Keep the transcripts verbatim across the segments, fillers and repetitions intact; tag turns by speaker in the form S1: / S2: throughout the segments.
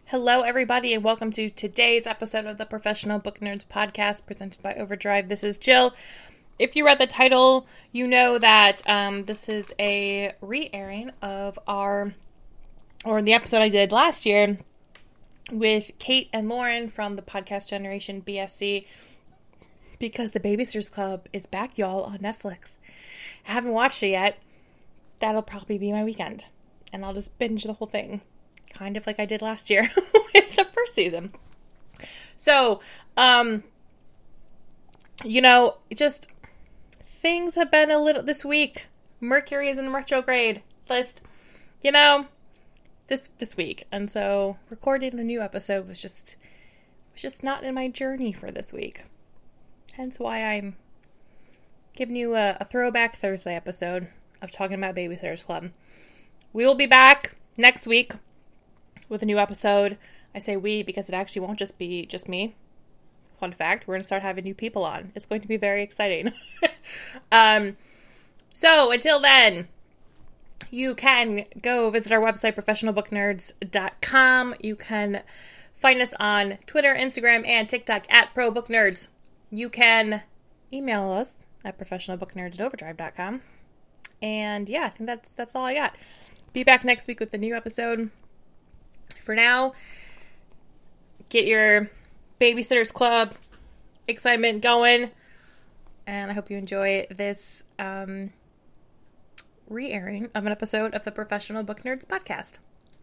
S1: Hello, everybody, and welcome to today's episode of the Professional Book Nerds podcast presented by Overdrive. This is Jill. If you read the title, you know that um, this is a re-airing of our, or the episode I did last year with Kate and Lauren from the podcast Generation B S C, because the Babysitters Club is back, y'all, on Netflix. I haven't watched it yet. That'll probably be my weekend, and I'll just binge the whole thing. Kind of like I did last year with the first season. So, um, you know, just things have been a little, this week, Mercury is in retrograde list, you know, this, this week. And so recording a new episode was just, was just not in my journey for this week. Hence why I'm giving you a, a throwback Thursday episode of talking about Babysitters Club. We will be back next week with a new episode. I say we because it actually won't just be just me. Fun fact, we're going to start having new people on. It's going to be very exciting. um, so until then, you can go visit our website, professional book nerds dot com. You can find us on Twitter, Instagram, and TikTok at ProBookNerds. You can email us at professional book nerds at overdrive dot com. And yeah, I think that's that's all I got. Be back next week with a new episode. For now, get your Babysitters Club excitement going, and I hope you enjoy this um, re-airing of an episode of the Professional Book Nerds podcast.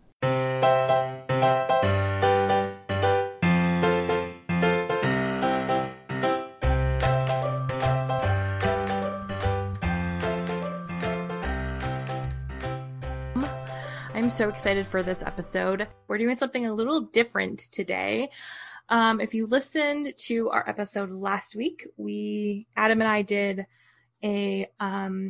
S1: I'm so excited for this episode. We're doing something a little different today. Um, if you listened to our episode last week, we, Adam and I did a um,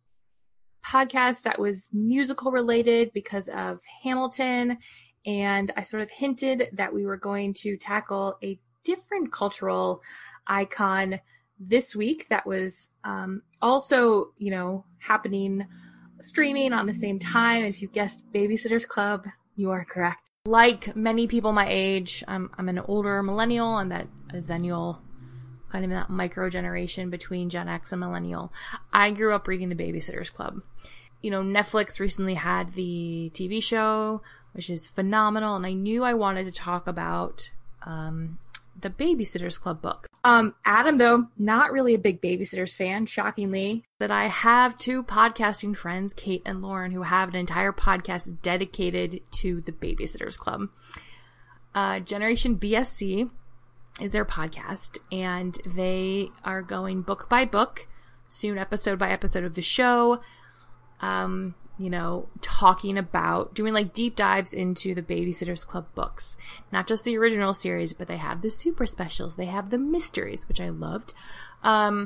S1: podcast that was musical related because of Hamilton. And I sort of hinted that we were going to tackle a different cultural icon this week that was um, also, you know, happening streaming on the same time. If you guessed Babysitters Club, you are correct. Like many people my age, I'm, I'm an older millennial. I'm that a zennial, kind of that micro generation between Gen X and millennial. I grew up reading the Babysitters Club. You know, Netflix recently had the T V show, which is phenomenal, and I knew I wanted to talk about um, the Babysitters Club book. Um, Adam, though, not really a big Babysitters fan, shockingly, that I have two podcasting friends, Kate and Lauren, who have an entire podcast dedicated to the Babysitters Club. Uh, Generation B S C is their podcast, and they are going book by book, soon episode by episode of the show, um, you know, talking about, doing like deep dives into the Babysitters Club books. Not just the original series, but they have the super specials. They have the mysteries, which I loved. Um,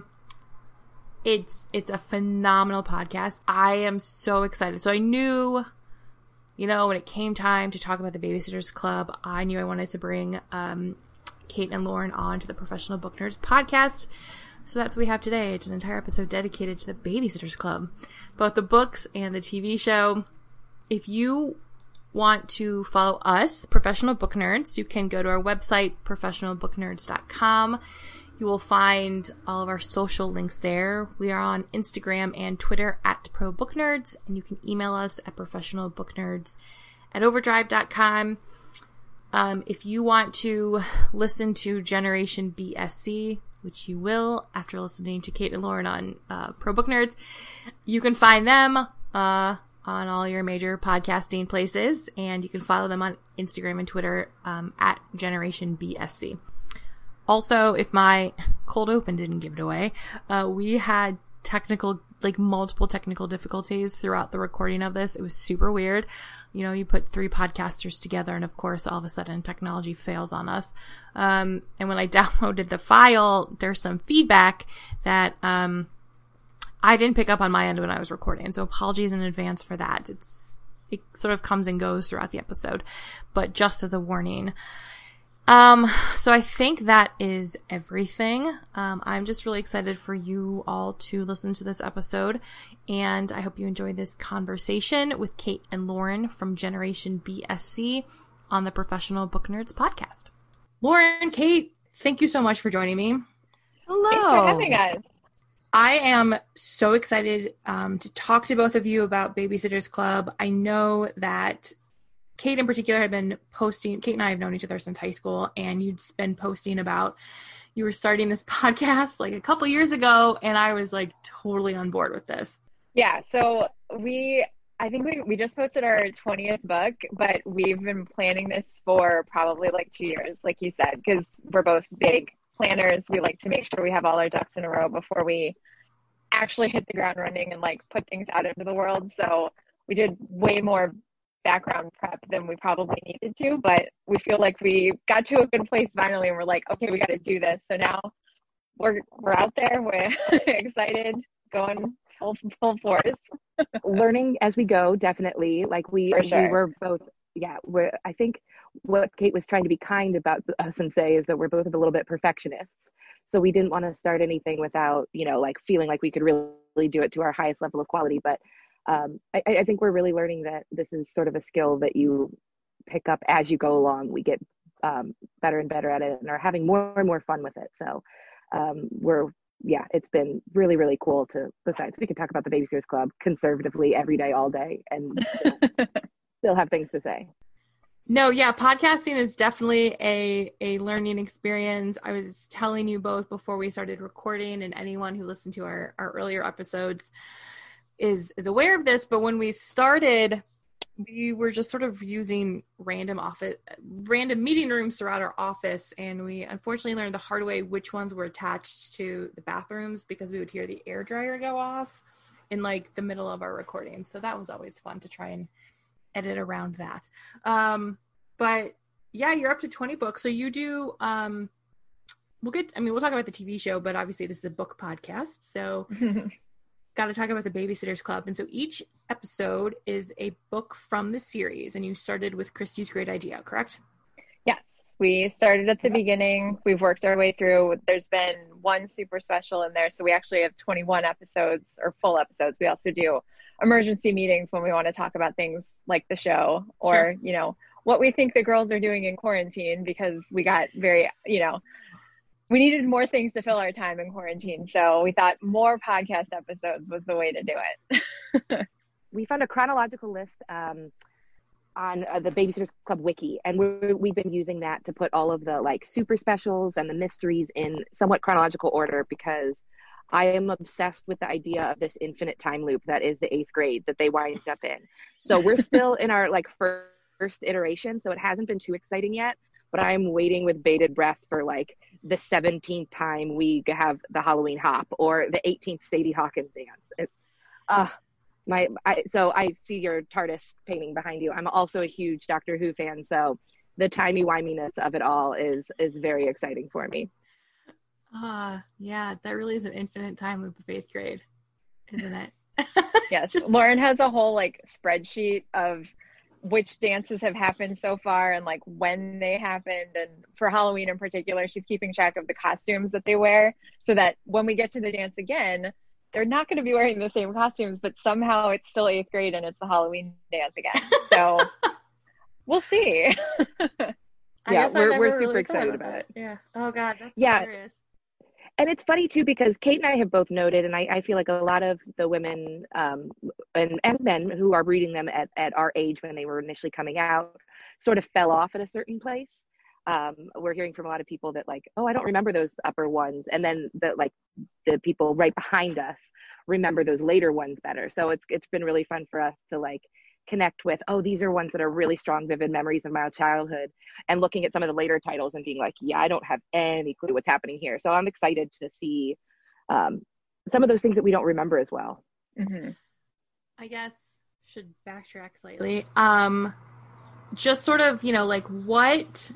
S1: it's, it's a phenomenal podcast. I am so excited. So I knew, you know, when it came time to talk about the Babysitters Club, I knew I wanted to bring, um, Kate and Lauren on to the Professional Book Nerds podcast. So that's what we have today. It's an entire episode dedicated to the Babysitters Club, both the books and the T V show. If you want to follow us, Professional Book Nerds, you can go to our website, professional book nerds dot com. You will find all of our social links there. We are on Instagram and Twitter at ProBookNerds, and you can email us at professionalbooknerds at overdrive dot com. Um, if you want to listen to Generation B S C, which you will after listening to Kate and Lauren on uh, Pro Book Nerds, you can find them uh, on all your major podcasting places, and you can follow them on Instagram and Twitter um, at Generation B S C. Also, if my cold open didn't give it away, uh, we had technical, like multiple technical difficulties throughout the recording of this. It was super weird. You know, you put three podcasters together, and of course, all of a sudden, technology fails on us. Um, and when I downloaded the file, there's some feedback that um, I didn't pick up on my end when I was recording. So apologies in advance for that. It's it sort of comes and goes throughout the episode, but just as a warning. Um, so I think that is everything. Um, I'm just really excited for you all to listen to this episode, and I hope you enjoy this conversation with Kate and Lauren from Generation B S C on the Professional Book Nerds podcast. Lauren, Kate, thank you so much for joining me.
S2: Hello.
S3: Thanks for having us.
S1: I am so excited um, to talk to both of you about Babysitters Club. I know that Kate in particular had been posting, Kate and I have known each other since high school, and you'd been posting about you were starting this podcast like a couple years ago, and I was like totally on board with this.
S3: Yeah, so we, I think we, we just posted our twentieth book, but we've been planning this for probably like two years, like you said, because we're both big planners. We like to make sure we have all our ducks in a row before we actually hit the ground running and like put things out into the world. So we did way more background prep than we probably needed to, but we feel like we got to a good place finally, and we're like, okay, we got to do this. So now we're we're out there, we're excited, going full full force,
S2: learning as we go. Definitely, like we
S3: For sure.
S2: we were both. Yeah, we're. I think what Kate was trying to be kind about us and say is that we're both a little bit perfectionists. So we didn't want to start anything without, you know, like feeling like we could really do it to our highest level of quality. But um, I, I think we're really learning that this is sort of a skill that you pick up as you go along. We get um, better and better at it and are having more and more fun with it. So um, we're, yeah, it's been really, really cool to, besides we can talk about the Babysitters Club conservatively every day, all day, and still, still have things to say.
S1: No, yeah, podcasting is definitely a, a learning experience. I was telling you both before we started recording, and anyone who listened to our, our earlier episodes is is aware of this, but when we started, we were just sort of using random office, random meeting rooms throughout our office, and we unfortunately learned the hard way which ones were attached to the bathrooms because we would hear the air dryer go off in like the middle of our recording. So that was always fun to try and edit around that. Um, but yeah, you're up to twenty books. So you do, um, we'll get, I mean, we'll talk about the T V show, but obviously this is a book podcast. So got to talk about the Babysitters Club. And so each episode is a book from the series, and you started with Christy's Great Idea, correct?
S3: Yes, we started at the beginning. We've worked our way through. There's been one super special in there. So we actually have twenty-one episodes, or full episodes. We also do emergency meetings when we want to talk about things like the show, or, sure. you know, what we think the girls are doing in quarantine, because we got very, you know, we needed more things to fill our time in quarantine. So we thought more podcast episodes was the way to do it.
S2: We found a chronological list um, on uh, the Babysitters Club wiki, and we're, we've been using that to put all of the like super specials and the mysteries in somewhat chronological order, because I am obsessed with the idea of this infinite time loop that is the eighth grade that they wind up in. So we're still in our like first, first iteration, so it hasn't been too exciting yet, but I'm waiting with bated breath for like the seventeenth time we have the Halloween hop, or the eighteenth Sadie Hawkins dance. It's uh my I so I see your TARDIS painting behind you. I'm also a huge Doctor Who fan, so the timey-wiminess of it all is is very exciting for me.
S1: Ah, uh, yeah, that really is an infinite time loop of eighth grade, isn't it?
S3: Yes,
S1: Just...
S3: Lauren has a whole like spreadsheet of which dances have happened so far and like when they happened, and for Halloween in particular, she's keeping track of the costumes that they wear, so that when we get to the dance again, they're not going to be wearing the same costumes, but somehow it's still eighth grade and it's the Halloween dance again. So we'll see.
S2: Yeah, we're we're super really excited about, about it.
S1: Yeah. Oh God, that's
S2: yeah.
S1: hilarious.
S2: And it's funny too, because Kate and I have both noted, and I, I feel like a lot of the women um, and, and men who are reading them at, at our age when they were initially coming out sort of fell off at a certain place. Um, we're hearing from a lot of people that like, oh, I don't remember those upper ones. And then the, like the people right behind us remember those later ones better. So it's it's been really fun for us to like connect with, oh, these are ones that are really strong, vivid memories of my childhood, and looking at some of the later titles and being like, yeah, I don't have any clue what's happening here. So I'm excited to see um, some of those things that we don't remember as well.
S3: Mm-hmm.
S1: I guess should backtrack slightly. Um, just sort of, you know, like what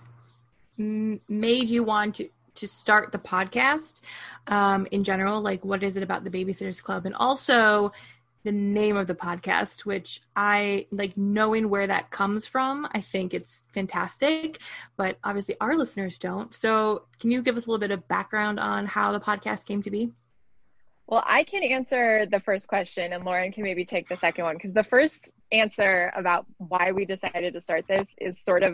S1: m- made you want to, to start the podcast um, in general? Like, what is it about the Babysitters Club? And also the name of the podcast, which I like, knowing where that comes from, I think it's fantastic, but obviously our listeners don't. So can you give us a little bit of background on how the podcast came to be?
S3: Well, I can answer the first question, and Lauren can maybe take the second one, because the first answer about why we decided to start this is sort of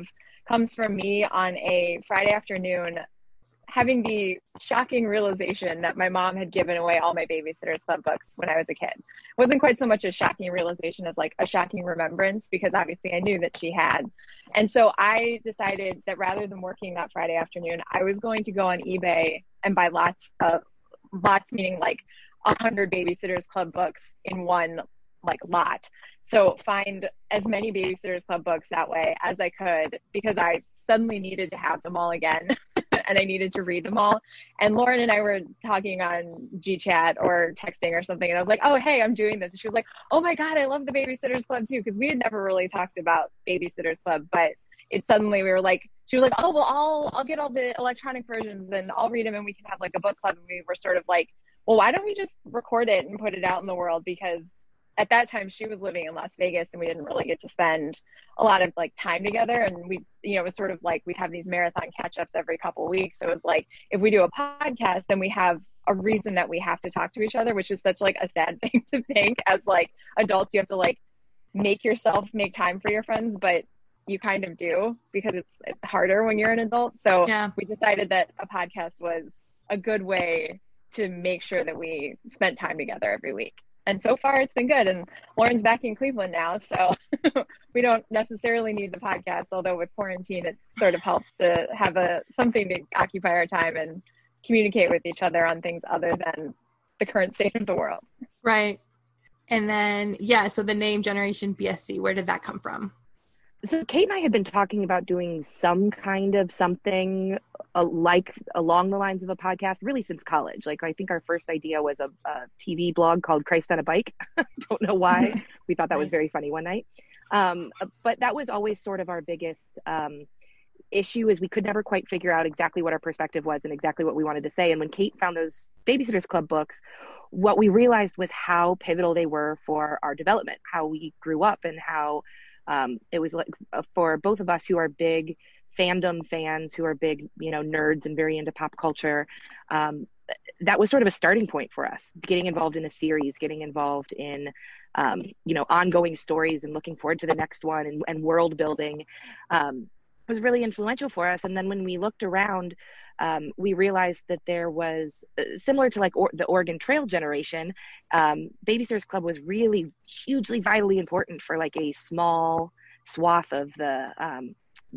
S3: comes from me on a Friday afternoon having the shocking realization that my mom had given away all my Babysitter's Club books when I was a kid. It wasn't quite so much a shocking realization as like a shocking remembrance, because obviously I knew that she had. And so I decided that rather than working that Friday afternoon, I was going to go on eBay and buy lots of, lots meaning like a hundred Babysitter's Club books in one like lot. So find as many Babysitter's Club books that way as I could, because I suddenly needed to have them all again and I needed to read them all. And Lauren and I were talking on G Chat or texting or something, and I was like, oh, hey, I'm doing this. And she was like, oh my God, I love the Babysitter's Club too, because we had never really talked about Babysitter's Club, but it suddenly we were like, she was like, oh, well, I'll I'll get all the electronic versions and I'll read them and we can have like a book club. And we were sort of like, well, why don't we just record it and put it out in the world? Because at that time she was living in Las Vegas and we didn't really get to spend a lot of like time together. And we, you know, it was sort of like we'd have these marathon catch ups every couple of weeks. So it was like, if we do a podcast, then we have a reason that we have to talk to each other, which is such like a sad thing to think. As like adults, you have to like make yourself make time for your friends, but you kind of do, because it's, it's harder when you're an adult. So
S1: yeah.
S3: We decided that a podcast was a good way to make sure that we spent time together every week. And so far it's been good. And Lauren's back in Cleveland now, so we don't necessarily need the podcast, although with quarantine, it sort of helps to have a something to occupy our time and communicate with each other on things other than the current state of the world.
S1: Right. And then, yeah, so the name Generation B S C, where did that come from?
S2: So Kate and I had been talking about doing some kind of something uh, like along the lines of a podcast really since college. Like I think our first idea was a, a T V blog called Christ on a Bike. Don't know why. We thought that was very funny one night. Um, but that was always sort of our biggest um, issue, is we could never quite figure out exactly what our perspective was and exactly what we wanted to say. And when Kate found those Babysitter's Club books, what we realized was how pivotal they were for our development, how we grew up, and how Um, it was like for both of us who are big fandom fans, who are big, you know, nerds and very into pop culture. Um, that was sort of a starting point for us, getting involved in a series, getting involved in, um, you know, ongoing stories and looking forward to the next one, and, and world building um, was really influential for us. And then when we looked around, um, we realized that there was uh, similar to like or, the Oregon Trail generation. Um, Babysitter's Club was really hugely, vitally important for like a small swath of the um,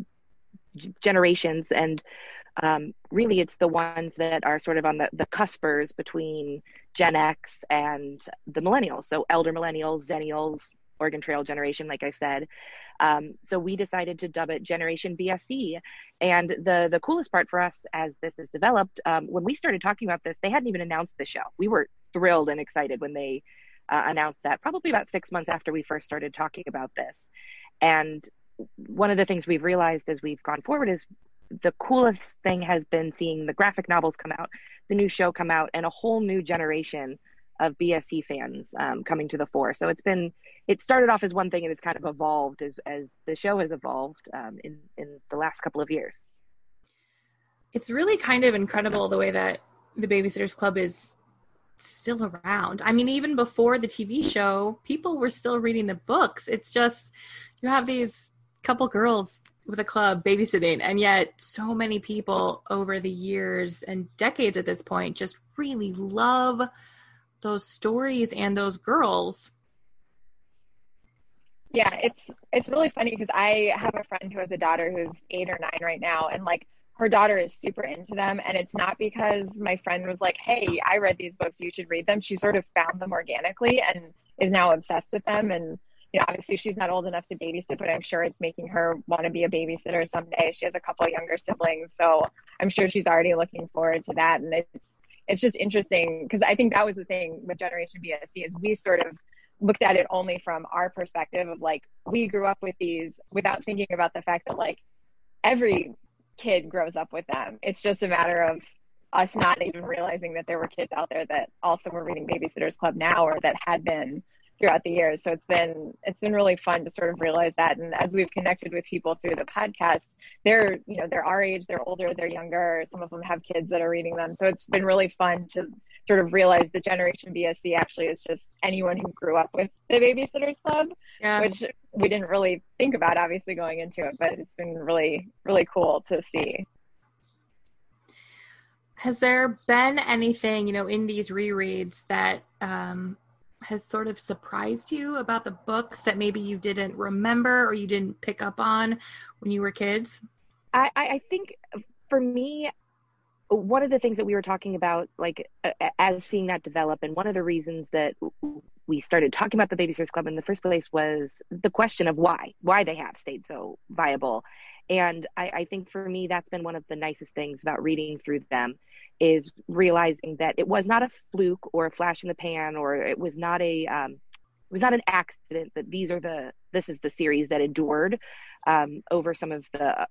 S2: g- generations. And um, really it's the ones that are sort of on the, the cuspers between Gen X and the millennials. So elder millennials, zennials, Oregon Trail generation, like I said. Um, so we decided to dub it Generation B S C. And the the coolest part for us as this is developed, um, when we started talking about this, they hadn't even announced the show. We were thrilled and excited when they uh, announced that, probably about six months after we first started talking about this. And one of the things we've realized as we've gone forward is the coolest thing has been seeing the graphic novels come out, the new show come out, and a whole new generation of B S C fans um, coming to the fore. So it's been, it started off as one thing and it's kind of evolved as, as the show has evolved um, in, in the last couple of years.
S1: It's really kind of incredible the way that the Babysitter's Club is still around. I mean, even before the T V show, people were still reading the books. It's just, you have these couple girls with a club babysitting, and yet so many people over the years and decades at this point just really love those stories and those girls.
S3: Yeah, it's it's really funny because I have a friend who has a daughter who's eight or nine right now, and like her daughter is super into them. And it's not because my friend was like, hey, I read these books, you should read them. She sort of found them organically and is now obsessed with them. And you know, obviously she's not old enough to babysit, but I'm sure it's making her want to be a babysitter someday. She has a couple of younger siblings, so I'm sure she's already looking forward to that. And it's it's just interesting because I think that was the thing with Generation B S C, is we sort of looked at it only from our perspective of like, we grew up with these without thinking about the fact that like every kid grows up with them. It's just a matter of us not even realizing that there were kids out there that also were reading Babysitter's Club now, or that had been throughout the years. So it's been it's been really fun to sort of realize that. And as we've connected with people through the podcast, they're, you know, they're our age, they're older, they're younger. Some of them have kids that are reading them. So it's been really fun to sort of realize the Generation B S C actually is just anyone who grew up with the Babysitters Club, yeah. which we didn't really think about obviously going into it, but it's been really, really cool to see.
S1: Has there been anything, you know, in these rereads that um, has sort of surprised you about the books that maybe you didn't remember or you didn't pick up on when you were kids?
S2: I, I think for me, one of the things that we were talking about, like uh, as seeing that develop, and one of the reasons that we started talking about the Babysitters Club in the first place was the question of why, why they have stayed so viable. And I, I think for me, that's been one of the nicest things about reading through them, is realizing that it was not a fluke or a flash in the pan, or it was not a, um, it was not an accident that these are the, this is the series that endured um, over some of the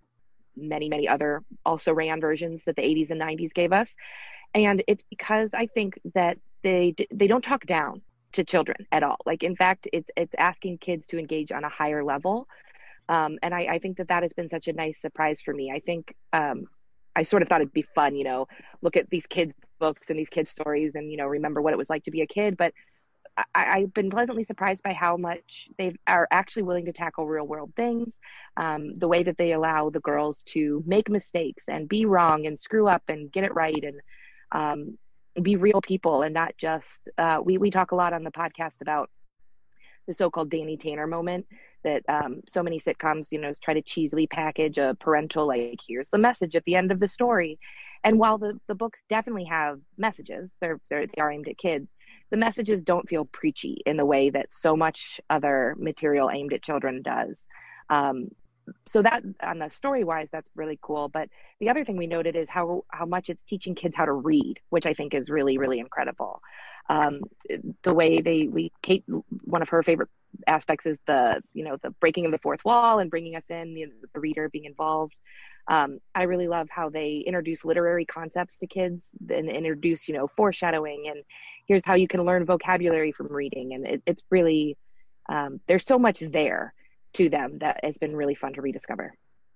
S2: many, many other also ran versions that the eighties and nineties gave us. And it's because I think that they, they don't talk down to children at all. Like, in fact, it's, it's asking kids to engage on a higher level. Um, and I, I think that that has been such a nice surprise for me. I think um, I sort of thought it'd be fun, you know, look at these kids' books and these kids' stories and, you know, remember what it was like to be a kid. But I, I've been pleasantly surprised by how much they are actually willing to tackle real world things. Um, the way that they allow the girls to make mistakes and be wrong and screw up and get it right and um, be real people, and not just, uh, we, we talk a lot on the podcast about the so-called Danny Tanner moment that um, so many sitcoms, you know, try to cheesily package a parental, like, here's the message at the end of the story. And while the, the books definitely have messages, they're, they're, they are aimed at kids, the messages don't feel preachy in the way that so much other material aimed at children does. Um, so that, on the story-wise, that's really cool. But the other thing we noted is how, how much it's teaching kids how to read, which I think is really, really incredible. Um, the way they, we, Kate, one of her favorite aspects is the, you know, the breaking of the fourth wall and bringing us in, the, the reader being involved. Um, I really love how they introduce literary concepts to kids and introduce, you know, foreshadowing, and here's how you can learn vocabulary from reading. And it, it's really, um, there's so much there to them that has been really fun to rediscover.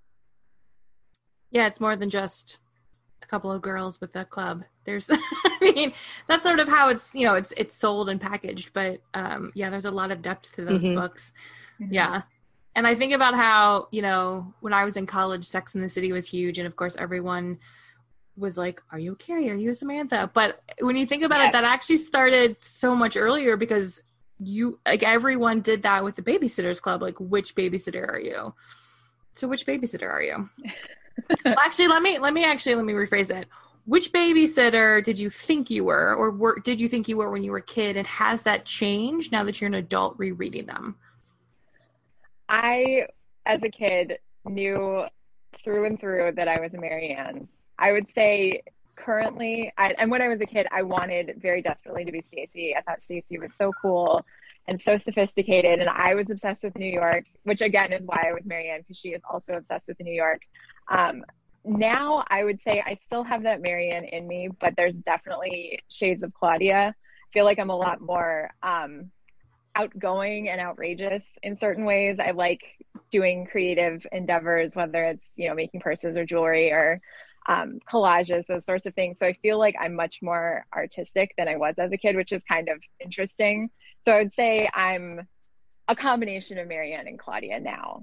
S1: Yeah, it's more than just a couple of girls with a club. There's, I mean, that's sort of how it's, you know, it's, it's sold and packaged, but um, yeah, there's a lot of depth to those mm-hmm. books. Mm-hmm. Yeah. And I think about how, you know, when I was in college, Sex and the City was huge. And of course, everyone was like, are you Carrie? Are you Samantha? But when you think about yes. it, that actually started so much earlier, because you, like, everyone did that with the Babysitters Club. Like, which babysitter are you? So which babysitter are you? Well, actually, let me, let me actually, let me rephrase that. Which babysitter did you think you were, or were, did you think you were when you were a kid? And has that changed now that you're an adult rereading them?
S3: I, as a kid, knew through and through that I was a Mary Ann. I would say currently, I, and when I was a kid, I wanted very desperately to be Stacey. I thought Stacey was so cool and so sophisticated, and I was obsessed with New York, which again is why I was Mary Ann, because she is also obsessed with New York. Um, now I would say I still have that Mary Ann in me, but there's definitely shades of Claudia. I feel like I'm a lot more um, outgoing and outrageous in certain ways. I like doing creative endeavors, whether it's, you know, making purses or jewelry or um, collages, those sorts of things. So I feel like I'm much more artistic than I was as a kid, which is kind of interesting. So I would say I'm a combination of Mary Ann and Claudia now.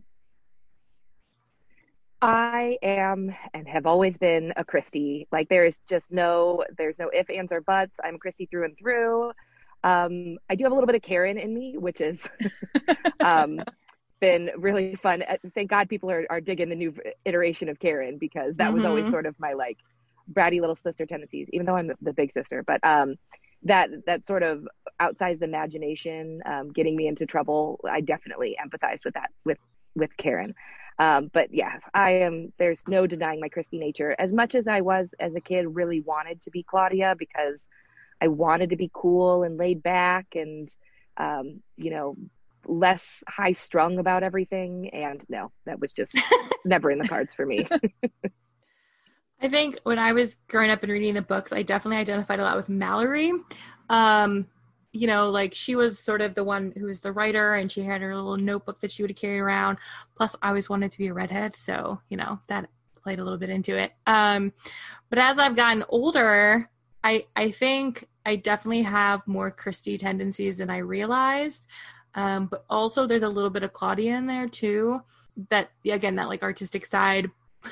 S2: I am and have always been a Christy. Like, there is just no, there's no ifs, ands, or buts. I'm a Christy through and through. Um, I do have a little bit of Karen in me, which is um, been really fun. Thank God people are, are digging the new iteration of Karen, because that mm-hmm. was always sort of my, like, bratty little sister tendencies, even though I'm the, the big sister. But um, that that sort of outsized imagination, um, getting me into trouble, I definitely empathized with that with with Karen. Um, but yes, I am, there's no denying my Christy nature. As much as I was as a kid really wanted to be Claudia, because I wanted to be cool and laid back and, um, you know, less high strung about everything. And no, that was just never in the cards for me.
S1: I think when I was growing up and reading the books, I definitely identified a lot with Mallory. Um, you know, like she was sort of the one who was the writer, and she had her little notebook that she would carry around. Plus I always wanted to be a redhead. So, you know, that played a little bit into it. Um, but as I've gotten older, I, I think I definitely have more Christy tendencies than I realized. Um, but also there's a little bit of Claudia in there too. That, again, that like artistic side.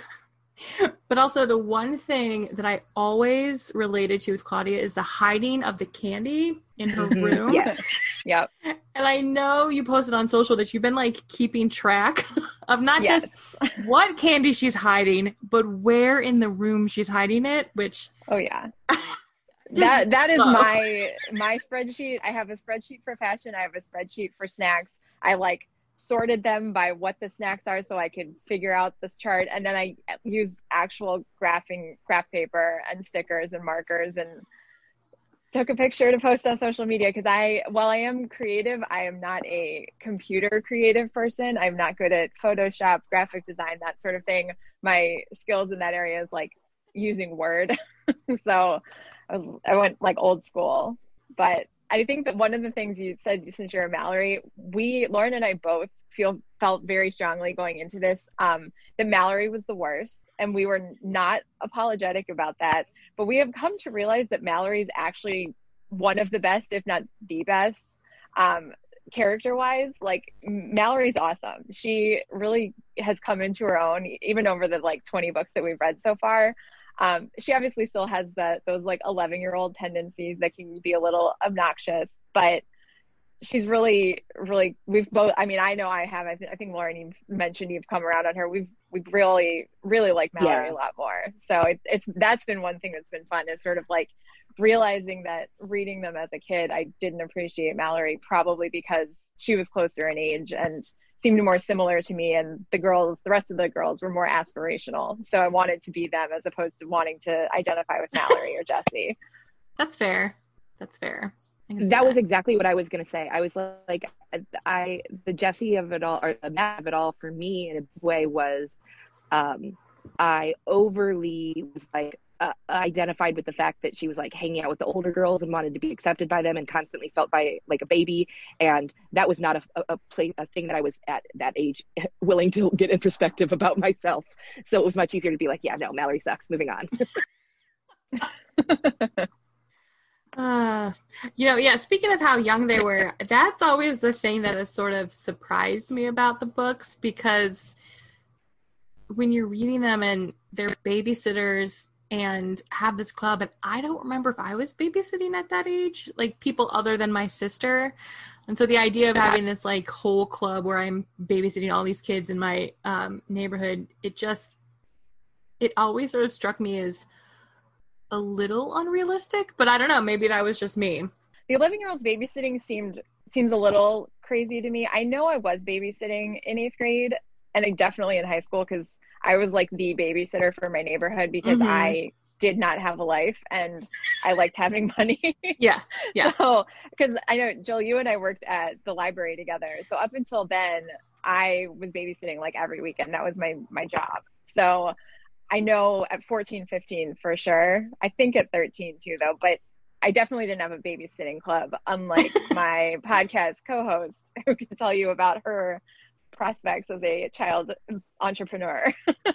S1: But also the one thing that I always related to with Claudia is the hiding of the candy in her room.
S2: Yes.
S3: Yep.
S1: And I know you posted on social that you've been like keeping track of not
S3: Yes.
S1: just what candy she's hiding, but where in the room she's hiding it, which
S3: Oh yeah.
S1: just
S3: That that is
S1: love.
S3: my my spreadsheet. I have a spreadsheet for fashion. I have a spreadsheet for snacks. I like sorted them by what the snacks are so I could figure out this chart. And then I used actual graphing graph paper and stickers and markers and took a picture to post on social media, because I, while I am creative, I am not a computer creative person. I'm not good at Photoshop, graphic design, that sort of thing. My skills in that area is like using Word. So I, was, I went like old school. But I think that one of the things you said, since you're a Mallory, we, Lauren and I both feel felt very strongly going into this, um, that Mallory was the worst. And we were not apologetic about that. But we have come to realize that Mallory is actually one of the best, if not the best, um, character-wise. Like, Mallory's awesome. She really has come into her own, even over the like twenty books that we've read so far. Um, she obviously still has that those like eleven-year-old tendencies that can be a little obnoxious, but she's really, really, we've both, I mean, I know I have, I, th- I think Lauren, you've mentioned you've come around on her. We've, we've really, really liked Mallory
S2: Yeah.
S3: a lot more. So it, it's, that's been one thing that's been fun, is sort of like realizing that reading them as a kid, I didn't appreciate Mallory, probably because she was closer in age and seemed more similar to me. And the girls, the rest of the girls were more aspirational. So I wanted to be them as opposed to wanting to identify with Mallory or Jessie.
S1: that's fair. That's fair. I can see
S2: That was exactly what I was going to say. I was like, I, the Jessie of it all, or the Matt of it all for me in a way was, um, I overly was like, uh, identified with the fact that she was like hanging out with the older girls and wanted to be accepted by them and constantly felt by like a baby. And that was not a, a, a, play, a thing that I was at that age willing to get introspective about myself. So it was much easier to be like, yeah, no, Mallory sucks. Moving on.
S1: Uh, you know, yeah, speaking of how young they were, that's always the thing that has sort of surprised me about the books, because when you're reading them and they're babysitters and have this club, and I don't remember if I was babysitting at that age, like people other than my sister. And so the idea of having this like whole club where I'm babysitting all these kids in my um, neighborhood, it just, it always sort of struck me as a little unrealistic, but I don't know, maybe that was just me.
S3: The eleven year olds babysitting seemed seems a little crazy to me. I know I was babysitting in eighth grade, and I definitely in high school, because I was like the babysitter for my neighborhood because
S1: Mhm.
S3: I did not have a life and I liked having money.
S1: Yeah, yeah.
S3: So, because I know, Jill, you and I worked at the library together. So up until then, I was babysitting like every weekend. That was my my job. So I know at fourteen, fifteen for sure. I think at thirteen too, though. But I definitely didn't have a babysitting club, unlike my podcast co-host, who can tell you about her prospects as a child entrepreneur.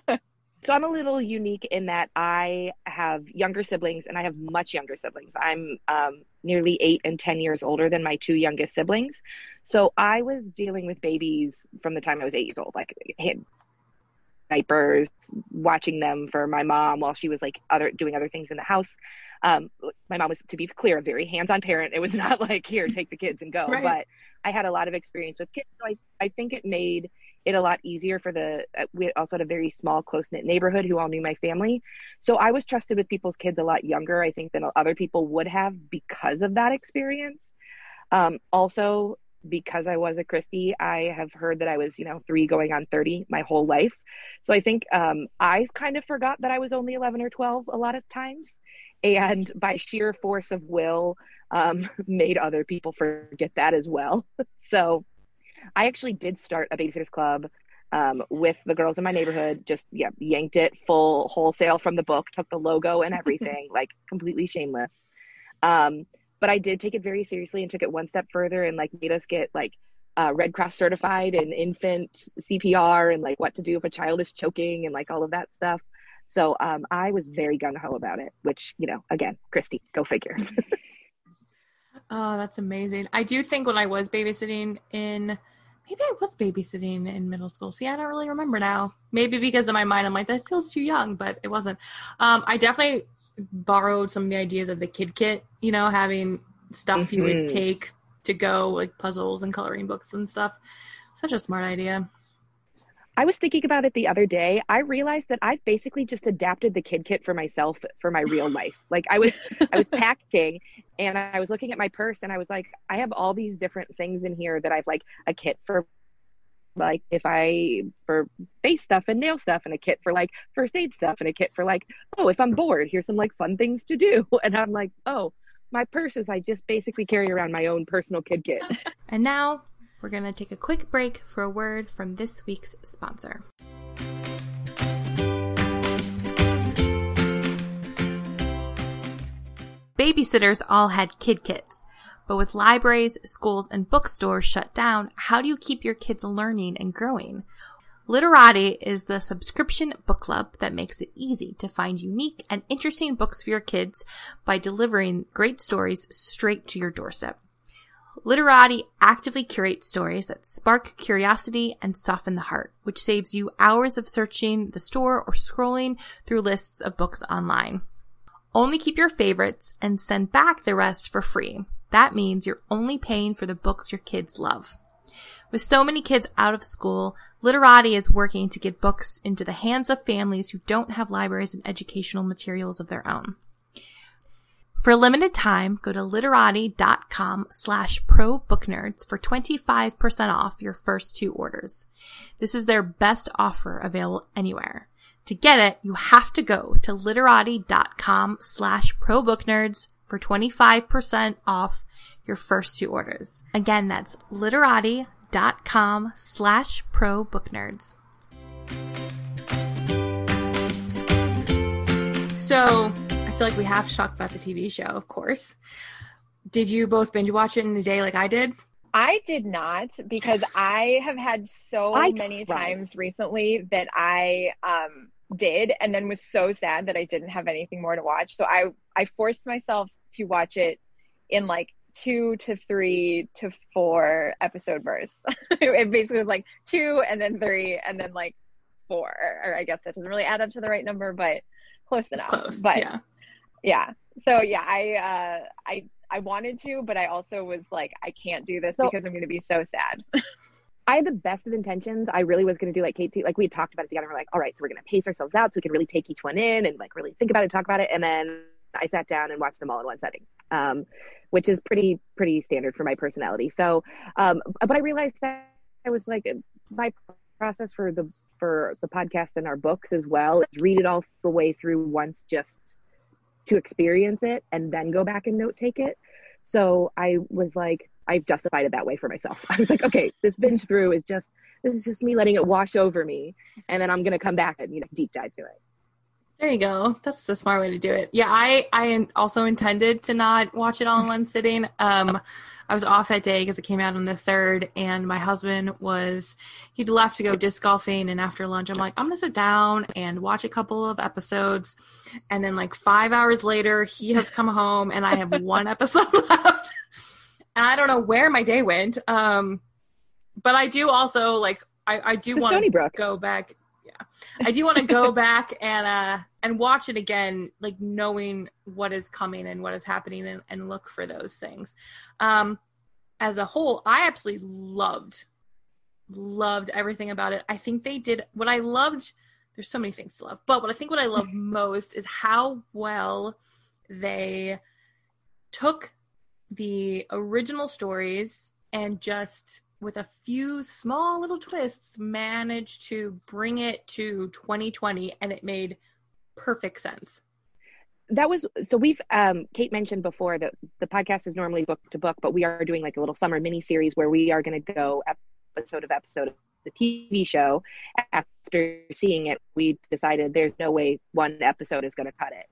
S2: So I'm a little unique in that I have younger siblings, and I have much younger siblings. I'm um, nearly eight and ten years older than my two youngest siblings. So I was dealing with babies from the time I was eight years old, like had diapers, watching them for my mom while she was like other doing other things in the house. Um, my mom was, to be clear, a very hands-on parent. It was not like, here, take the kids and go.
S1: Right.
S2: But I had a lot of experience with kids. So I, I think it made it a lot easier for the, uh, we also had a very small, close-knit neighborhood who all knew my family. So I was trusted with people's kids a lot younger, I think, than other people would have because of that experience. Um, also, because I was a Christy, I have heard that I was, you know, three going on thirty my whole life. So I think um, I kind of forgot that I was only eleven or twelve a lot of times. And by sheer force of will, um, made other people forget that as well. So I actually did start a babysitters club um, with the girls in my neighborhood, just yeah, yanked it full wholesale from the book, took the logo and everything, like completely shameless. Um, but I did take it very seriously and took it one step further and like made us get like uh, Red Cross certified and infant C P R and like what to do if a child is choking and like all of that stuff. So um, I was very gung-ho about it, which, you know, again, Christy, go figure.
S1: Oh, that's amazing. I do think when I was babysitting in, maybe I was babysitting in middle school. See, I don't really remember now. Maybe because in my mind, I'm like, that feels too young, but it wasn't. Um, I definitely borrowed some of the ideas of the kid kit, you know, having stuff mm-hmm. you would take to go, like puzzles and coloring books and stuff. Such a smart idea.
S2: I was thinking about it the other day. I realized that I've basically just adapted the kid kit for myself for my real life. Like I was, I was packing and I was looking at my purse and I was like, I have all these different things in here that I've like a kit for like if I for face stuff and nail stuff and a kit for like first aid stuff and a kit for like, oh, if I'm bored, here's some like fun things to do. And I'm like, oh, my purses, I just basically carry around my own personal kid kit.
S1: And now we're going to take a quick break for a word from this week's sponsor. Babysitters all had kid kits, but with libraries, schools, and bookstores shut down, how do you keep your kids learning and growing? Literati is the subscription book club that makes it easy to find unique and interesting books for your kids by delivering great stories straight to your doorstep. Literati actively curates stories that spark curiosity and soften the heart, which saves you hours of searching the store or scrolling through lists of books online. Only keep your favorites and send back the rest for free. That means you're only paying for the books your kids love. With so many kids out of school, Literati is working to get books into the hands of families who don't have libraries and educational materials of their own. For a limited time, go to literati.com slash pro book nerds for twenty-five percent off your first two orders. This is their best offer available anywhere. To get it, you have to go to literati.com slash pro book nerds for twenty-five percent off your first two orders. Again, that's literati.com slash pro book nerds. So I feel like we have to talk about the T V show, of course. Did you both binge watch it in a day like I did?
S3: I did not, because I have had so
S2: I
S3: many
S2: tried.
S3: times recently that I um, did, and then was so sad that I didn't have anything more to watch. So I, I forced myself to watch it in like two to three to four episode bursts. It basically was like two and then three and then like four, or I guess that doesn't really add up to the right number, but close
S1: It's
S3: enough.
S1: close.
S3: But
S1: yeah.
S3: yeah. So yeah, I, uh, I, I wanted to, but I also was like, I can't do this
S2: So-
S3: because I'm going to be so sad.
S2: I had the best of intentions. I really was going to do like Kate, like we had talked about it together. We're like, all right, so we're going to pace ourselves out so we can really take each one in and like really think about it, talk about it. And then I sat down and watched them all in one setting, um, which is pretty, pretty standard for my personality. So, um, but I realized that I was like, my process for the, for the podcast and our books as well is read it all the way through once just to experience it and then go back and note take it. So I was like, I've justified it that way for myself. I was like, okay, this binge through is just, this is just me letting it wash over me. And then I'm going to come back and, you know, deep dive to it.
S1: There you go. That's the smart way to do it. Yeah, I, I also intended to not watch it all in one sitting. Um, I was off that day because it came out on the third, and my husband was, he'd left to go disc golfing, and after lunch, I'm like, I'm going to sit down and watch a couple of episodes. And then like five hours later, he has come home, and I have one episode left. And I don't know where my day went. Um, but I do also, like, I, I do want to go back. Yeah, I do want to go back and uh and watch it again, like knowing what is coming and what is happening, and, and look for those things. Um, as a whole, I absolutely loved, loved everything about it. I think they did what I loved. There's so many things to love, but what I think what I love most is how well they took the original stories and just, with a few small little twists, managed to bring it to twenty twenty, and it made perfect sense.
S2: That was, so we've, um, Kate mentioned before that the podcast is normally book to book, but we are doing like a little summer mini series where we are going to go episode of episode of the T V show. After seeing it, we decided there's no way one episode is going to cut it.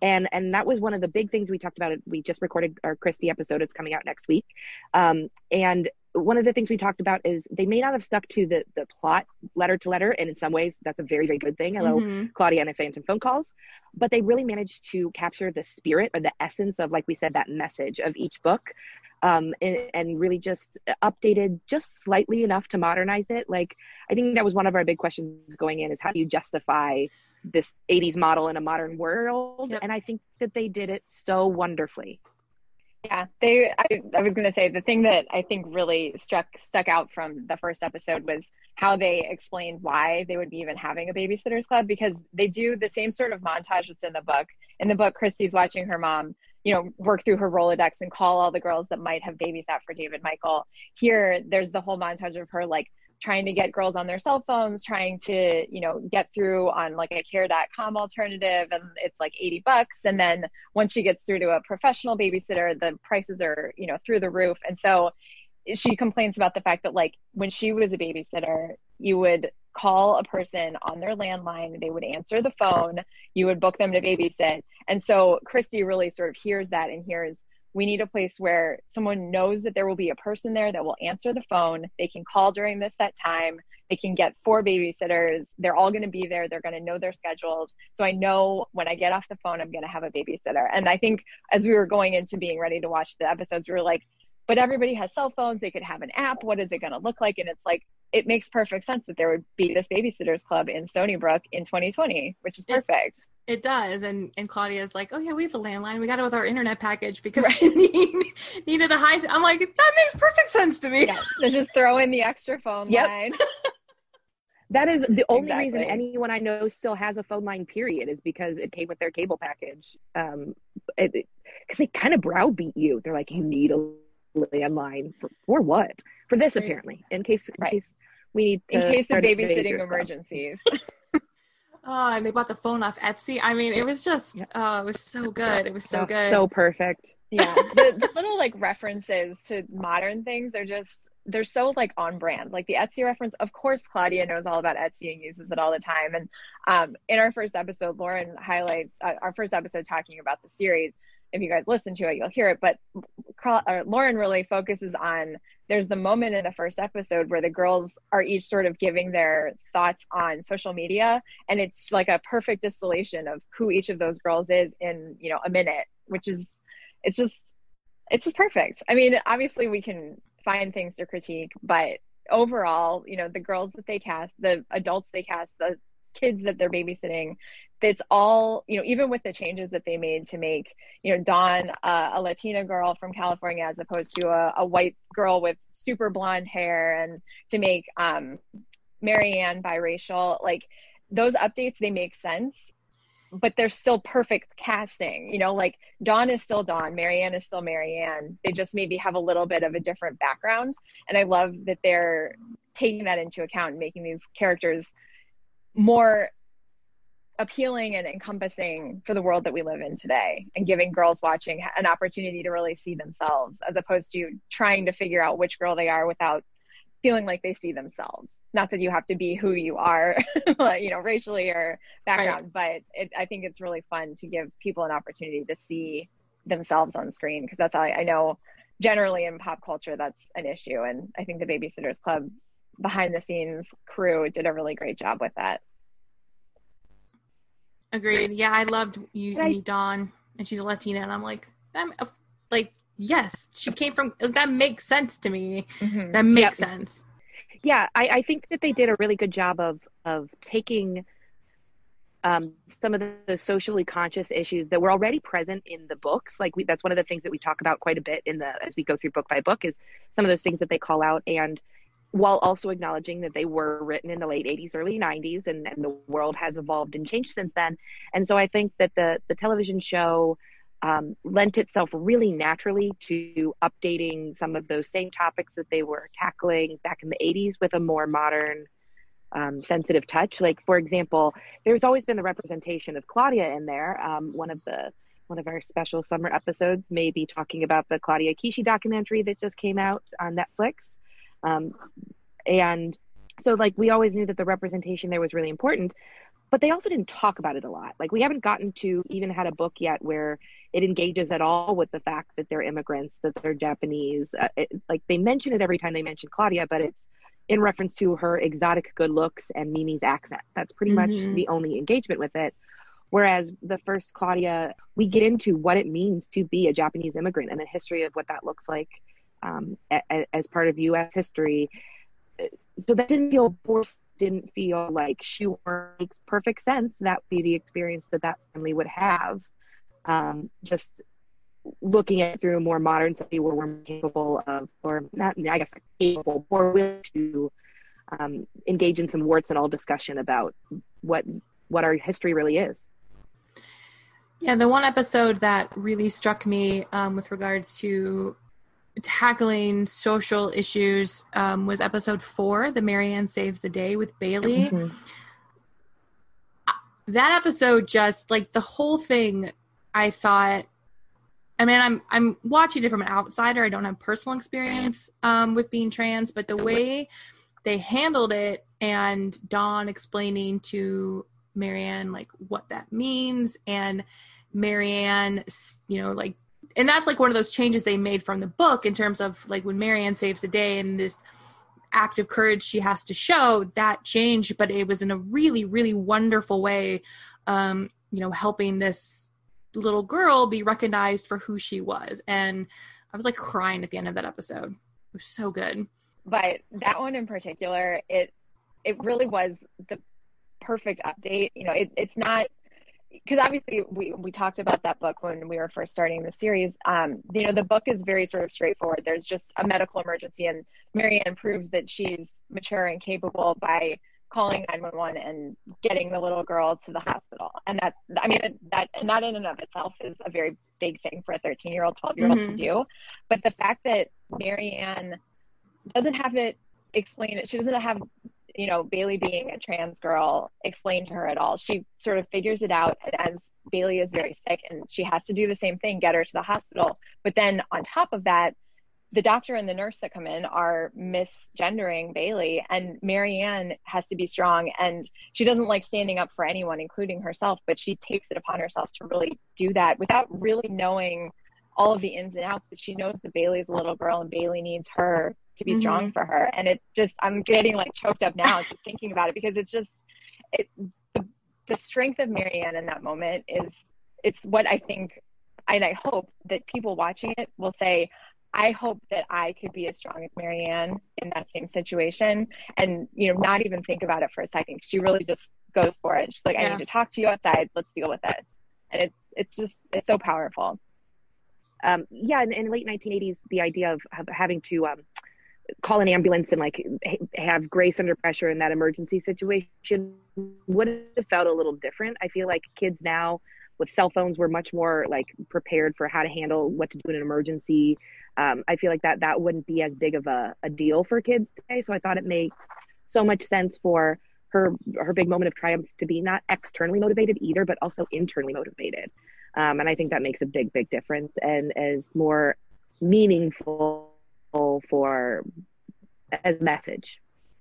S2: And and that was one of the big things we talked about. We just recorded our Christy episode. It's coming out next week. Um, and one of the things we talked about is they may not have stuck to the the plot letter to letter. And in some ways, that's a very, very good thing. Hello, mm-hmm. Claudia and a Phantom Phone Calls. But they really managed to capture the spirit or the essence of, like we said, that message of each book. Um, and, and really just updated just slightly enough to modernize it. Like, I think that was one of our big questions going in, is how do you justify this eighties model in a modern world? Yep. And I think that they did it so wonderfully.
S3: Yeah, they. I, I was going to say the thing that I think really struck stuck out from the first episode was how they explained why they would be even having a babysitters club, because they do the same sort of montage that's in the book. In the book, Christy's watching her mom, you know, work through her Rolodex and call all the girls that might have babysat for David Michael. Here, there's the whole montage of her like trying to get girls on their cell phones, trying to, you know, get through on like a care dot com alternative, and it's like eighty bucks. And then once she gets through to a professional babysitter, the prices are, you know, through the roof. And so she complains about the fact that like when she was a babysitter, you would call a person on their landline, they would answer the phone, you would book them to babysit. And so Christy really sort of hears that and hears, we need a place where someone knows that there will be a person there that will answer the phone. They can call during this set time. They can get four babysitters. They're all going to be there. They're going to know their schedules. So I know when I get off the phone, I'm going to have a babysitter. And I think as we were going into being ready to watch the episodes, we were like, but everybody has cell phones. They could have an app. What is it going to look like? And it's like, it makes perfect sense that there would be this babysitters club in Stony Brook in twenty twenty, which is perfect.
S1: It, it does. And and Claudia's like, oh yeah, we have a landline. We got it with our internet package because right. she need, needed a high. I'm like, that makes perfect sense to me.
S3: Yeah. So just throw in the extra phone yep. line.
S2: That is the only exactly. reason anyone I know still has a phone line, period, is because it came with their cable package. Um, because they kind of browbeat you. They're like, you need a landline for, for what? For this, right. apparently, in case, in
S3: right.
S2: case we need to.
S3: In case of babysitting emergencies.
S1: Oh, and they bought the phone off Etsy. I mean, it was just, yeah. oh, it was so good. It was so
S2: oh,
S1: good.
S2: So perfect.
S3: Yeah. The, the little like references to modern things are just, they're so like on brand. Like the Etsy reference, of course, Claudia knows all about Etsy and uses it all the time. And um, in our first episode, Lauren highlights uh, our first episode talking about the series. If you guys listen to it, you'll hear it. But uh, Lauren really focuses on, there's the moment in the first episode where the girls are each sort of giving their thoughts on social media. And it's like a perfect distillation of who each of those girls is in, you know, a minute, which is, it's just, it's just perfect. I mean, obviously we can find things to critique, but overall, you know, the girls that they cast, the adults they cast, the kids that they're babysitting, it's all, you know, even with the changes that they made to make, you know, Dawn uh, a Latina girl from California as opposed to a, a white girl with super blonde hair, and to make um, Marianne biracial, like those updates, they make sense, but they're still perfect casting. You know, like Dawn is still Dawn, Marianne is still Marianne. They just maybe have a little bit of a different background. And I love that they're taking that into account and making these characters more appealing and encompassing for the world that we live in today, and giving girls watching an opportunity to really see themselves, as opposed to trying to figure out which girl they are without feeling like they see themselves. Not that you have to be who you are, you know, racially or background, right. but it, I think it's really fun to give people an opportunity to see themselves on screen, because that's how I, I know generally in pop culture that's an issue. And I think the Babysitters Club behind the scenes crew did a really great job with that.
S1: Agreed. Yeah, I loved you, I, meet Dawn, and she's a Latina, and I'm like, I'm like, yes, she came from. That makes sense to me. Mm-hmm. That makes yep. sense.
S2: Yeah, I, I think that they did a really good job of of taking um, some of the, the socially conscious issues that were already present in the books. Like we, that's one of the things that we talk about quite a bit in the as we go through book by book, is some of those things that they call out, and while also acknowledging that they were written in the late eighties, early nineties, and, and the world has evolved and changed since then. And so I think that the, the television show um, lent itself really naturally to updating some of those same topics that they were tackling back in the eighties with a more modern, um, sensitive touch. Like, for example, there's always been the representation of Claudia in there. Um, one of the one of our special summer episodes may be talking about the Claudia Kishi documentary that just came out on Netflix. Um, and so like, we always knew that the representation there was really important, but they also didn't talk about it a lot. Like, we haven't gotten to even had a book yet where it engages at all with the fact that they're immigrants, that they're Japanese. Uh, it, like, they mention it every time they mention Claudia, but it's in reference to her exotic good looks and Mimi's accent. That's pretty mm-hmm. much the only engagement with it. Whereas the first Claudia, we get into what it means to be a Japanese immigrant and the history of what that looks like um, a, as part of U S history. So that didn't feel forced, didn't feel like shoehorn. Makes perfect sense. That would be the experience that that family would have. Um, just looking at it through a more modern study where we're capable of, or not, I guess, capable, or willing to um, engage in some warts and all discussion about what what our history really is.
S1: Yeah, the one episode that really struck me um, with regards to tackling social issues um, was episode four, the Marianne Saves the Day with Bailey. Mm-hmm. That episode just, like, the whole thing, I thought, I mean, I'm I'm watching it from an outsider. I don't have personal experience um, with being trans, but the way they handled it and Dawn explaining to Marianne, like, what that means, and Marianne, you know, like, and that's like one of those changes they made from the book in terms of, like, when Marianne saves the day and this act of courage she has to show, that changed, but it was in a really, really wonderful way, um, you know, helping this little girl be recognized for who she was. And I was like crying at the end of that episode. It was so good.
S3: But that one in particular, it it really was the perfect update. You know, it, it's not, because obviously we, we talked about that book when we were first starting the series. Um, you know, the book is very sort of straightforward. There's just a medical emergency, and Marianne proves that she's mature and capable by calling nine one one and getting the little girl to the hospital. And that, I mean, that, and that in and of itself is a very big thing for a thirteen year old, twelve year old mm-hmm. to do. But the fact that Marianne doesn't have it explain it, she doesn't have, you know, Bailey being a trans girl explained to her at all. She sort of figures it out as Bailey is very sick and she has to do the same thing, get her to the hospital. But then on top of that, the doctor and the nurse that come in are misgendering Bailey, and Marianne has to be strong, and she doesn't like standing up for anyone, including herself, but she takes it upon herself to really do that without really knowing all of the ins and outs. But she knows that Bailey's a little girl and Bailey needs her to be mm-hmm. strong for her. And it just, I'm getting like choked up now just thinking about it, because it's just, it, the, the strength of Marianne in that moment is, it's what I think, and I hope that people watching it will say, I hope that I could be as strong as Marianne in that same situation, and, you know, not even think about it for a second. She really just goes for it. She's like, yeah. I need to talk to you outside. Let's deal with this. And it's, it's just, it's so powerful.
S2: Um, yeah. In, in late nineteen eighties, the idea of, of having to um, call an ambulance and like have grace under pressure in that emergency situation would have felt a little different. I feel like kids now with cell phones were much more like prepared for how to handle what to do in an emergency. Um, I feel like that that wouldn't be as big of a, a deal for kids today. So I thought it makes so much sense for her her big moment of triumph to be not externally motivated either, but also internally motivated. Um, and I think that makes a big, big difference and is more meaningful for as a message.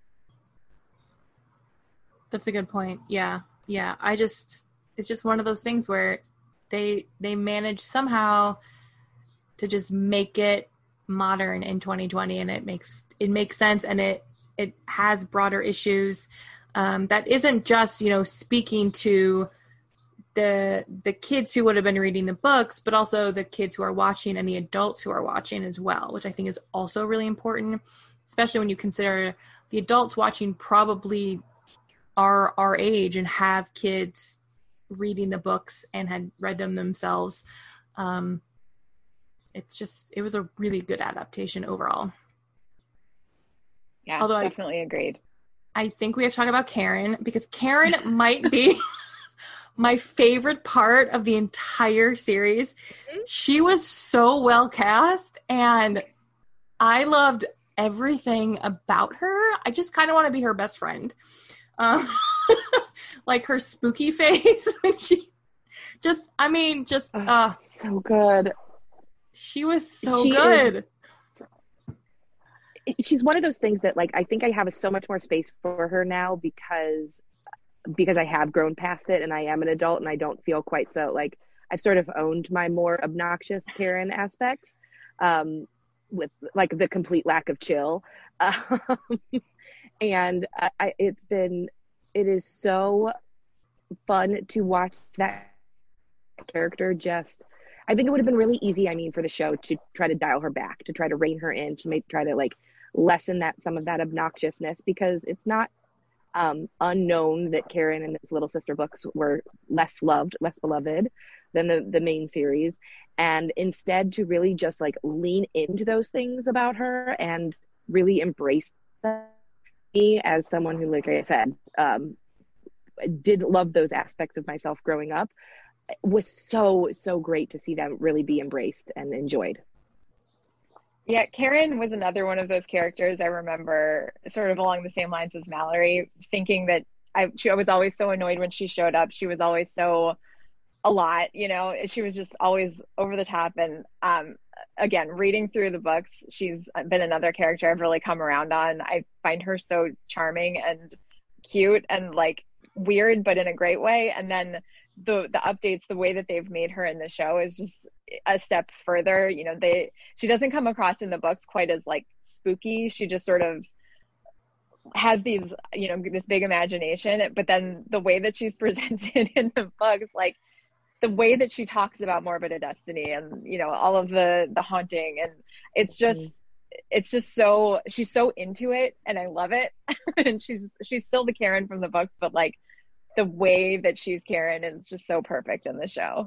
S1: That's a good point. Yeah. Yeah. I just, it's just one of those things where they, they manage somehow to just make it modern in twenty twenty, and it makes, it makes sense. And it, it has broader issues um, that isn't just, you know, speaking to the, the kids who would have been reading the books, but also the kids who are watching and the adults who are watching as well, which I think is also really important, especially when you consider the adults watching probably are our age and have kids reading the books and had read them themselves. Um, it's just, it was a really good adaptation overall.
S3: Yeah, although definitely I, agreed.
S1: I think we have to talk about Karen, because Karen might be my favorite part of the entire series. She was so well cast, and I loved everything about her. I just kind of want to be her best friend. Um, like her spooky face when she just, I mean, just,
S2: oh,
S1: uh,
S2: so good.
S1: She was so
S2: she
S1: good.
S2: Is, she's one of those things that, like, I think I have so much more space for her now because because I have grown past it and I am an adult and I don't feel quite so like I've sort of owned my more obnoxious Karen aspects, um, with like the complete lack of chill. Um, and I, I, it's been, it is so fun to watch that character just, I think it would have been really easy, I mean, for the show to try to dial her back, to try to rein her in, to make, try to like lessen that, some of that obnoxiousness, because it's not um, unknown that Karen and his little sister books were less loved, less beloved than the, the main series. And instead to really just like lean into those things about her and really embrace them. Me as someone who, like I said, um, did love those aspects of myself growing up, it was so, so great to see them really be embraced and enjoyed.
S3: Yeah, Karen was another one of those characters I remember sort of along the same lines as Mallory, thinking that I, she, I was always so annoyed when she showed up. She was always so a lot, you know, she was just always over the top. And um, again, reading through the books, she's been another character I've really come around on. I find her so charming and cute and like weird, but in a great way. And then the the updates, the way that they've made her in the show is just a step further. You know, they she doesn't come across in the books quite as like spooky. She just sort of has these, you know, this big imagination, but then the way that she's presented in the books, like the way that she talks about Morbid of Destiny and, you know, all of the the haunting, and it's just mm-hmm. it's just so, she's so into it and I love it. And she's she's still the Karen from the books, but like the way that she's Karen is just so perfect in the show.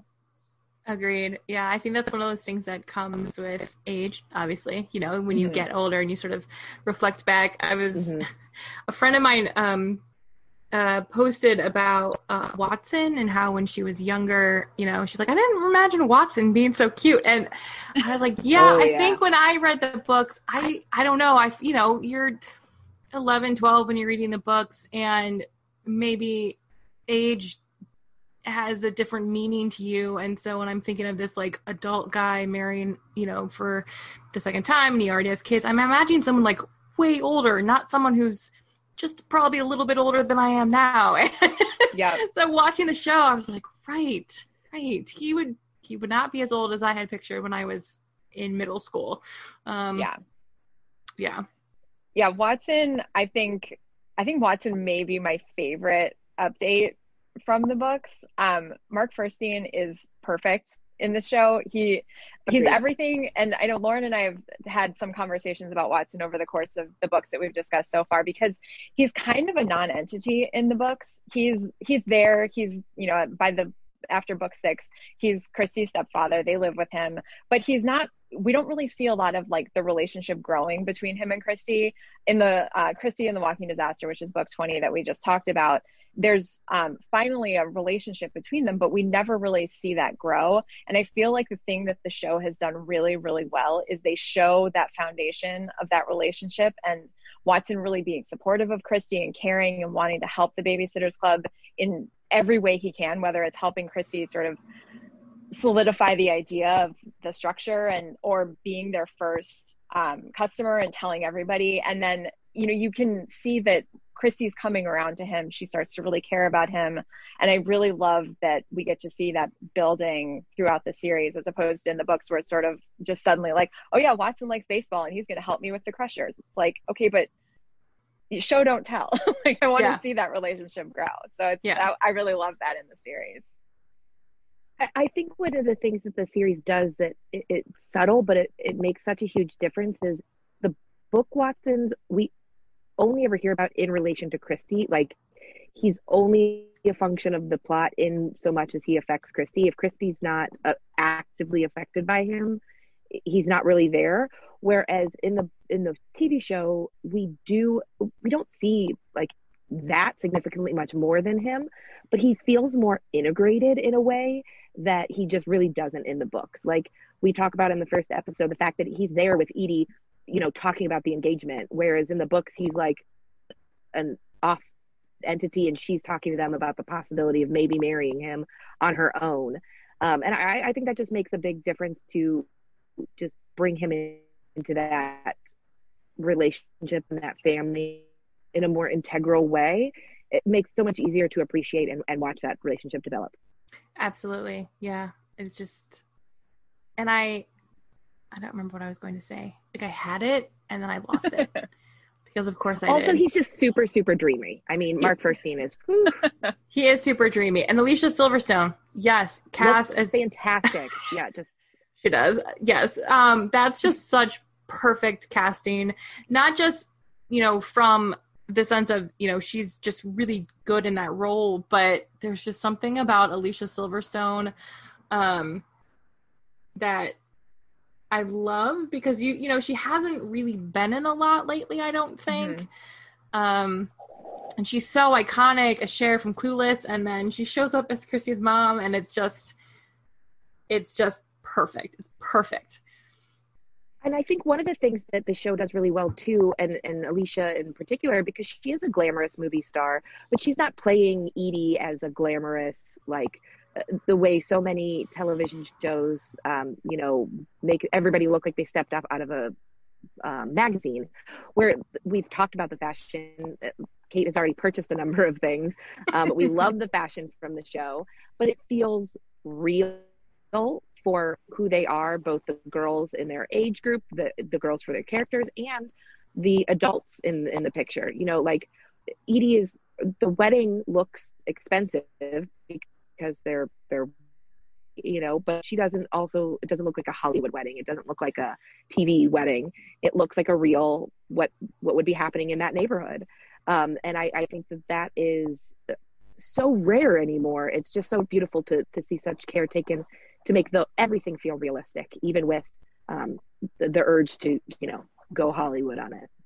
S1: Agreed. Yeah, I think that's one of those things that comes with age, obviously. You know, when you mm-hmm. get older and you sort of reflect back. I was, mm-hmm. a friend of mine um, uh, posted about uh, Watson and how when she was younger, you know, she's like, I didn't imagine Watson being so cute. And I was like, yeah, oh, yeah. I think when I read the books, I, I don't know, I, you know, you're eleven, twelve when you're reading the books, and maybe age has a different meaning to you. And so when I'm thinking of this like adult guy marrying, you know, for the second time and he already has kids, I'm imagining someone like way older, not someone who's just probably a little bit older than I am now.
S3: Yeah.
S1: So watching the show, I was like, right, right. He would, he would not be as old as I had pictured when I was in middle school. Um,
S3: yeah.
S1: Yeah.
S3: Yeah. Watson, I think, I think Watson may be my favorite update from the books. Um, Mark Furstein is perfect in the show. He he's Agreed. Everything. And I know Lauren and I have had some conversations about Watson over the course of the books that we've discussed so far, because he's kind of a non-entity in the books. He's he's there. He's, you know, by the after book six, he's Christy's stepfather. They live with him, but he's not, we don't really see a lot of like the relationship growing between him and Christy. In the uh, Christy and the Walking Disaster, which is book twenty that we just talked about, there's um, finally a relationship between them, but we never really see that grow. And I feel like the thing that the show has done really, really well is they show that foundation of that relationship, and Watson really being supportive of Christy and caring and wanting to help the Babysitters Club in every way he can, whether it's helping Christy sort of solidify the idea of the structure and or being their first um, customer and telling everybody. And then, you know, you can see that Christy's coming around to him. She starts to really care about him. And I really love that we get to see that building throughout the series, as opposed to in the books where it's sort of just suddenly like, oh yeah, Watson likes baseball and he's going to help me with the Crushers. It's like, okay, but show don't tell. Like I want yeah. to see that relationship grow. So it's, yeah. I, I really love that in the series.
S2: I think one of the things that the series does that it, it's subtle, but it, it makes such a huge difference is the book Watsons we only ever hear about in relation to Christy. Like he's only a function of the plot in so much as he affects Christy. If Christy's not uh, actively affected by him, he's not really there. Whereas in the in the T V show, we do we don't see like that significantly much more than him, but he feels more integrated in a way that he just really doesn't in the books. Like we talk about in the first episode, the fact that he's there with Edie, you know, talking about the engagement, whereas in the books he's like an off entity and she's talking to them about the possibility of maybe marrying him on her own. Um, and I, I think that just makes a big difference to just bring him in, into that relationship and that family in a more integral way. it makes it so much easier to appreciate and, and watch that relationship develop.
S1: Absolutely. Yeah. It's just, and I, I don't remember what I was going to say. Like I had it and then I lost it because of course I
S2: also,
S1: did.
S2: He's just super, super dreamy. I mean, Mark Furstein is, whew,
S1: he is super dreamy. And Alicia Silverstone. Yes. Cass
S2: looks
S1: is
S2: fantastic. Yeah. Just,
S1: she does. Yes. Um, that's just such perfect casting, not just, you know, from the sense of, you know, she's just really good in that role, but there's just something about Alicia Silverstone um, that I love because, you you know, she hasn't really been in a lot lately, I don't think. Mm-hmm. Um, and she's so iconic as Cher from Clueless, and then she shows up as Chrissy's mom, and it's just, it's just perfect. It's perfect.
S2: And I think one of the things that the show does really well too, and, and Alicia in particular, because she is a glamorous movie star, but she's not playing Edie as a glamorous, like the way so many television shows, um, you know, make everybody look like they stepped up out of a um, magazine, where we've talked about the fashion. Kate has already purchased a number of things. Um, we love the fashion from the show, but it feels real for who they are, both the girls in their age group, the the girls for their characters, and the adults in in the picture. You know, like Edie is, the wedding looks expensive because they're they're you know, but she doesn't also, it doesn't look like a Hollywood wedding. It doesn't look like a T V wedding. It looks like a real, what what would be happening in that neighborhood. Um, and I, I think that that is so rare anymore. It's just so beautiful to to see such care taken to make the everything feel realistic, even with um, the, the urge to, you know, go Hollywood on it.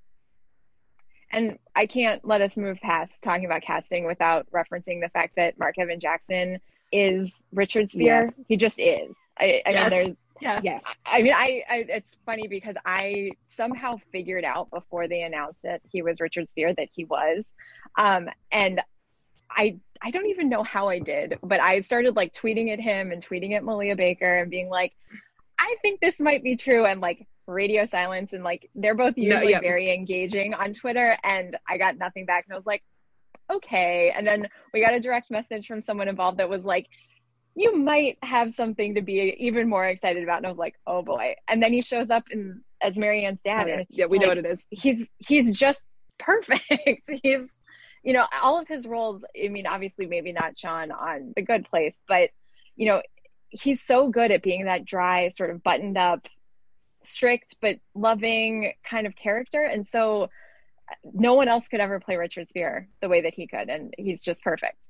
S3: And I can't let us move past talking about casting without referencing the fact that Mark Evan Jackson is Richard Spear.
S2: Yes.
S3: He just is. I, I
S1: yes.
S3: mean, there's,
S1: yes.
S2: yes.
S3: I mean, I, I, it's funny because I somehow figured out before they announced that he was Richard Spear that he was. Um, and I, I don't even know how I did, but I started like tweeting at him and tweeting at Malia Baker and being like, I think this might be true. And like radio silence, and like, they're both usually
S2: no, yeah.
S3: very engaging on Twitter. And I got nothing back. And I was like, okay. And then we got a direct message from someone involved that was like, you might have something to be even more excited about. And I was like, oh boy. And then he shows up in as Marianne's dad.
S2: Oh, yeah.
S3: And it's
S2: yeah, we
S3: like,
S2: know what it is.
S3: He's, he's just perfect. He's, you know, all of his roles, I mean, obviously maybe not Sean on The Good Place, but, you know, he's so good at being that dry, sort of buttoned up, strict, but loving kind of character. And so no one else could ever play Richard Spear the way that he could. And he's just perfect.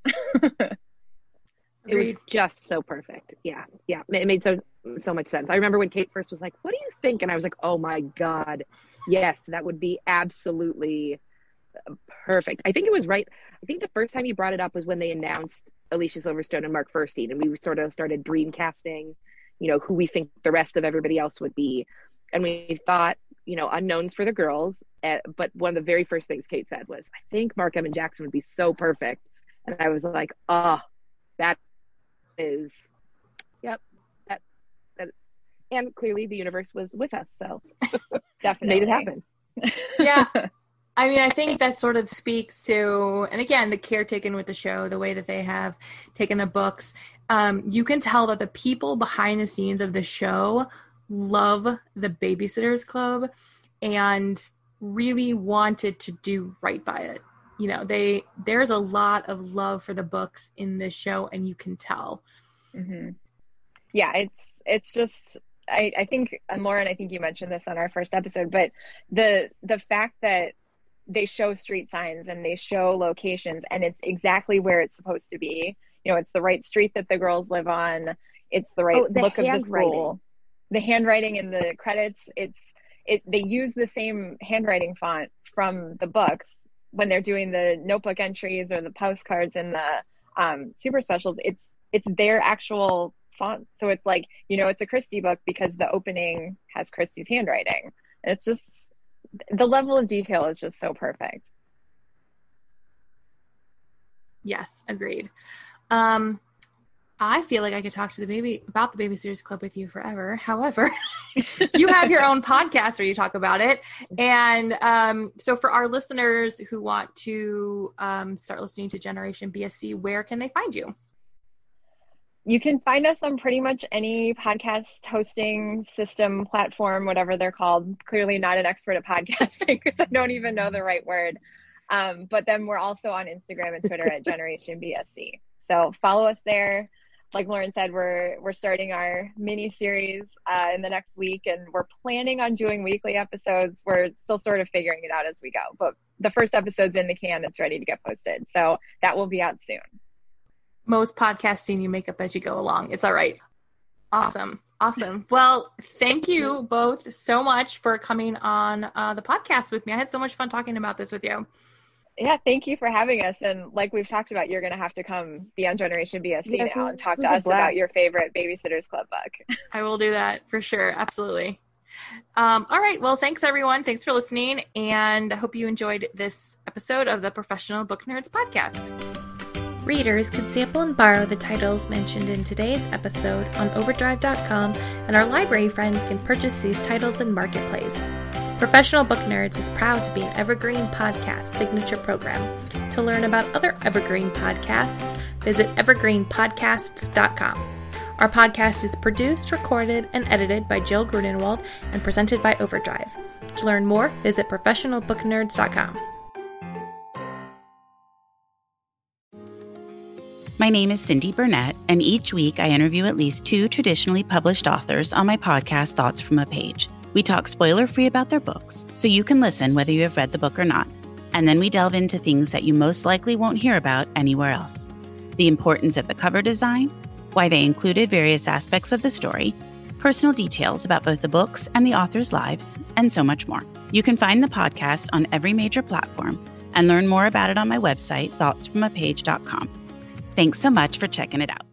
S2: It was just so perfect. Yeah. Yeah. It made so, so much sense. I remember when Kate first was like, what do you think? And I was like, oh my God, yes, that would be absolutely perfect. I think it was right. I think the first time you brought it up was when they announced Alicia Silverstone and Mark Furstein, and we sort of started dream casting, you know, who we think the rest of everybody else would be. And we thought, you know, unknowns for the girls. Uh, but one of the very first things Kate said was, I think Mark Evan Jackson would be so perfect. And I was like, oh, that is, yep. That, that, and clearly the universe was with us. So
S3: definitely
S2: made it happen.
S1: Yeah. I mean, I think that sort of speaks to, and again, the care taken with the show, the way that they have taken the books. Um, you can tell that the people behind the scenes of the show love the Babysitters Club and really wanted to do right by it. You know, they there's a lot of love for the books in this show, and you can tell.
S3: Mm-hmm. Yeah, it's it's just. I, I think, and Lauren, I think you mentioned this on our first episode, but the the fact that they show street signs and they show locations and it's exactly where it's supposed to be. You know, it's the right street that the girls live on. It's the right
S2: oh, the
S3: look of the school. The handwriting in the credits, it's it. They use the same handwriting font from the books when they're doing the notebook entries or the postcards and the um, super specials. It's it's their actual font. So it's like, you know, it's a Christie book because the opening has Christie's handwriting. And it's just, the level of detail is just so perfect.
S1: Yes, agreed. Um, I feel like I could talk to the baby about the Babysitters Club with you forever. However, You have your own podcast where you talk about it. And um, so for our listeners who want to um, start listening to Generation B S C, where can they find you?
S3: You can find us on pretty much any podcast hosting system, platform, whatever they're called. Clearly not an expert at podcasting because I don't even know the right word. Um, but then we're also on Instagram and Twitter at Generation B S C. So follow us there. Like Lauren said, we're we're starting our mini series uh, in the next week, and we're planning on doing weekly episodes. We're still sort of figuring it out as we go, but the first episode's in the can. It's ready to get posted. So that will be out soon.
S1: Most podcasting you make up as you go along. It's all right. Awesome. Awesome. Well, thank you both so much for coming on uh, the podcast with me. I had so much fun talking about this with you.
S3: Yeah, thank you for having us. And like we've talked about, you're going to have to come be on Generation B S C yes, now and talk to us about your favorite Babysitters Club book.
S1: I will do that for sure. Absolutely. Um, all right. Well, thanks everyone. Thanks for listening. And I hope you enjoyed this episode of the Professional Book Nerds podcast. Readers can sample and borrow the titles mentioned in today's episode on overdrive dot com, and our library friends can purchase these titles in Marketplace. Professional Book Nerds is proud to be an Evergreen Podcast signature program. To learn about other Evergreen podcasts, visit evergreen podcasts dot com. Our podcast is produced, recorded, and edited by Jill Grunenwald and presented by Overdrive. To learn more, visit professional book nerds dot com.
S4: My name is Cindy Burnett, and each week I interview at least two traditionally published authors on my podcast, Thoughts from a Page. We talk spoiler-free about their books, so you can listen whether you have read the book or not. And then we delve into things that you most likely won't hear about anywhere else. The importance of the cover design, why they included various aspects of the story, personal details about both the books and the authors' lives, and so much more. You can find the podcast on every major platform and learn more about it on my website, thoughts from a page dot com. Thanks so much for checking it out.